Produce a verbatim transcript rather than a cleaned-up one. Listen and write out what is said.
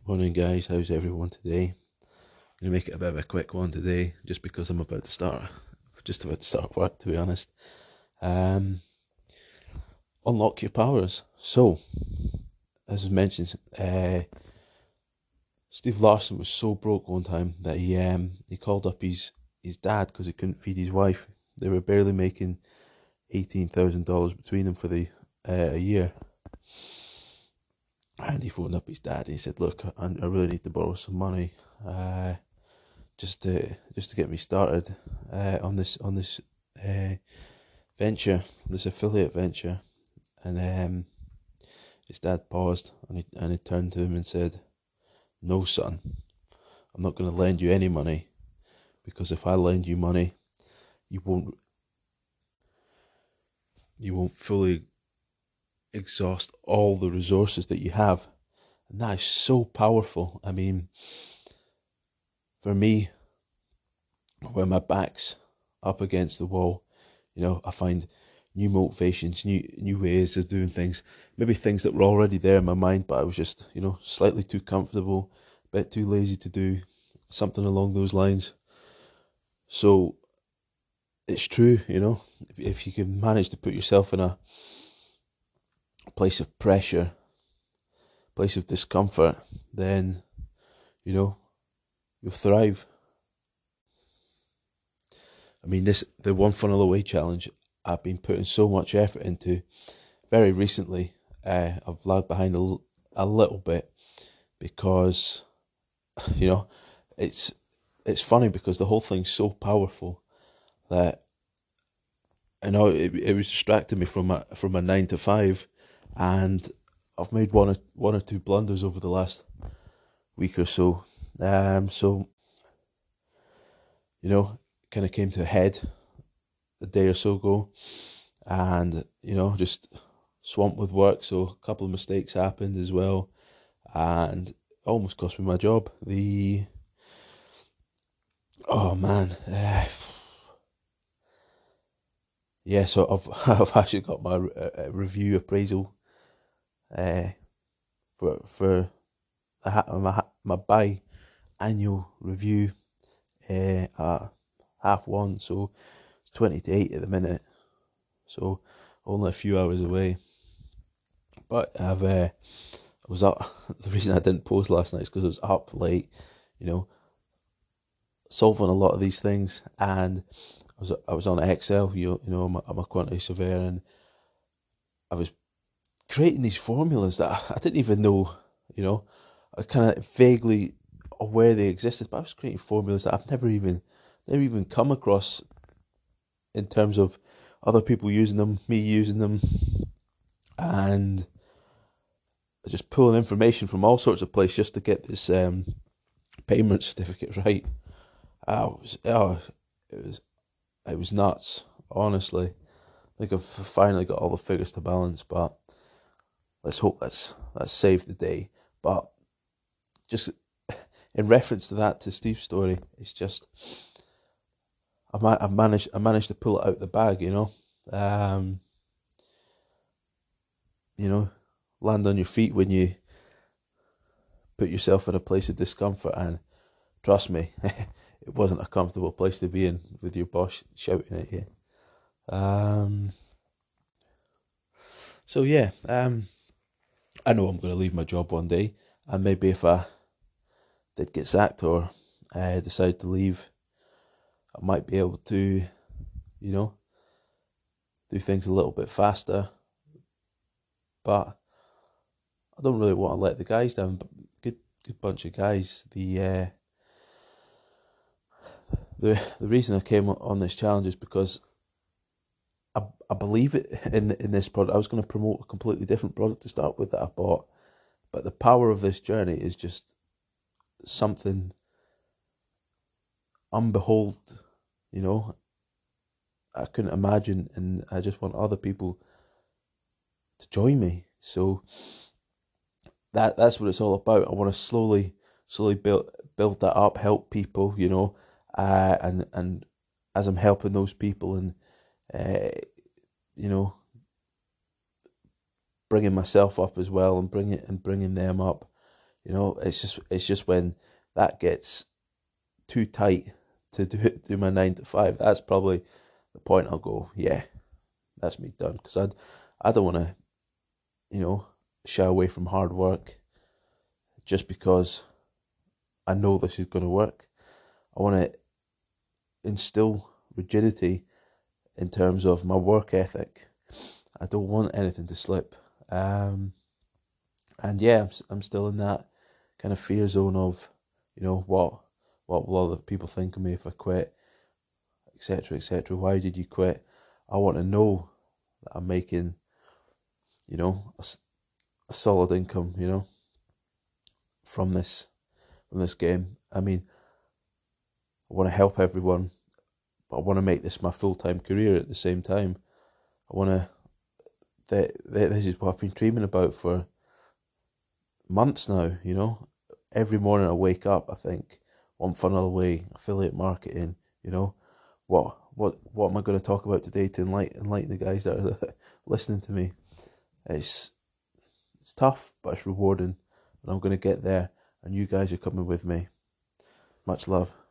Morning, guys. How's everyone today? I'm gonna make it a bit of a quick one today, just because I'm about to start, just about to start work. To be honest, um, unlock your powers. So, as I mentioned, uh, Steve Larson was so broke one time that he um he called up his his dad because he couldn't feed his wife. They were barely making eighteen thousand dollars between them for the uh, a year. And he phoned up his dad. And he said, "Look, I, I really need to borrow some money." Uh, just to just to get me started uh, on this on this uh, venture, this affiliate venture. And um, his dad paused and he and he turned to him and said, "No, son, I'm not going to lend you any money, because if I lend you money, you won't you won't fully exhaust all the resources that you have." And that is so powerful. I mean, for me, when my back's up against the wall, you know, I find new motivations, new new ways of doing things. Maybe things that were already there in my mind, but I was just, you know, slightly too comfortable, a bit too lazy to do something along those lines. So it's true, you know, if, if you can manage to put yourself in a place of pressure, place of discomfort, then, you know, you'll thrive. I mean, this the one funnel away challenge I've been putting so much effort into. Very recently, uh, I've lagged behind a, a little bit because, you know, it's it's funny because the whole thing's so powerful that I know it, it was distracting me from a from a nine to five, and I've made one or one or two blunders over the last week or so. Um, so you know, kind of came to a head a day or so ago, and you know, just swamped with work. So a couple of mistakes happened as well, and almost cost me my job. The oh man, uh, yeah. So I've I've actually got my uh, review appraisal uh, for for my my biannual review uh, at half one. So it's twenty to eight at the minute. So only a few hours away. But I've uh, I was up. The reason I didn't post last night is because I was up late. You know, solving a lot of these things, and I was I was on Excel. You you know, I'm a, I'm a quantity surveyor, and I was creating these formulas that I, I didn't even know. You know, I kind of vaguely aware they existed, but I was creating formulas that I've never even never even come across in terms of other people using them, me using them, and just pulling information from all sorts of places just to get this um, payment certificate right. I was oh, it was it was nuts. Honestly, I think I've finally got all the figures to balance, but let's hope that's that's saved the day. But just in reference to that, to Steve's story, it's just I ma- I managed I managed to pull it out the bag, you know. Um, you know, land on your feet when you put yourself in a place of discomfort, and trust me, it wasn't a comfortable place to be in with your boss shouting at you. Um, so yeah, um, I know I'm going to leave my job one day, and maybe if I did get sacked or uh, decide to leave, I might be able to, you know, do things a little bit faster. But I don't really want to let the guys down. But good, good bunch of guys. The uh, the the reason I came on this challenge is because I I believe it in in this product. I was going to promote a completely different product to start with that I bought, but the power of this journey is just something unbehold. You know, I couldn't imagine, and I just want other people to join me. So that that's what it's all about. I want to slowly, slowly build build that up, help people, you know, uh, and and as I'm helping those people, and uh, you know, bringing myself up as well, and bring it and bringing them up, You know, it's just it's just when that gets too tight to do do my nine to five. That's probably the point I'll go, yeah, that's me done. Because I I don't want to, you know, shy away from hard work just because I know this is going to work. I want to instill rigidity in terms of my work ethic. I don't want anything to slip. Um, and yeah, I'm, I'm still in that kind of fear zone of, you know, what what will other people think of me if I quit, et cetera, et cetera. Why did you quit? I want to know that I'm making, you know, a, a solid income, you know, from this from this game. I mean, I want to help everyone, but I want to make this my full time career at the same time. I want to. That this is what I've been dreaming about for months now. You know, every morning I wake up, I think one funnel away, affiliate marketing. You know, what what what am I going to talk about today to enlighten enlighten the guys that are listening to me? It's it's tough, but it's rewarding, and I'm going to get there. And you guys are coming with me. Much love.